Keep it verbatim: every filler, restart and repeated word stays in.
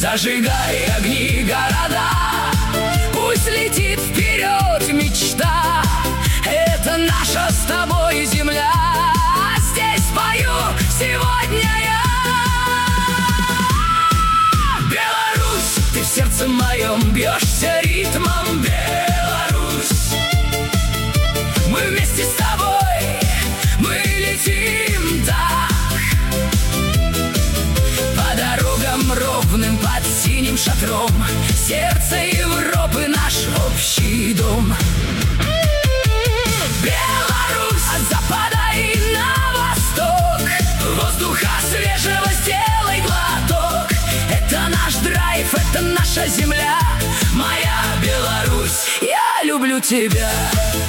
Зажигай огни города, пусть летит вперед мечта. Это наша с тобой земля, здесь пою сегодня я. Беларусь, ты в сердце моем бьешься ритмом. Беларусь, мы вместе с тобой, мы летим так, по дорогам ровным, под синим шатром. Сердце Европы наш общий дом. Беларусь, от запада и на восток, воздуха свежего сделай глоток. Это наш драйв, это наша земля, моя Беларусь, я люблю тебя.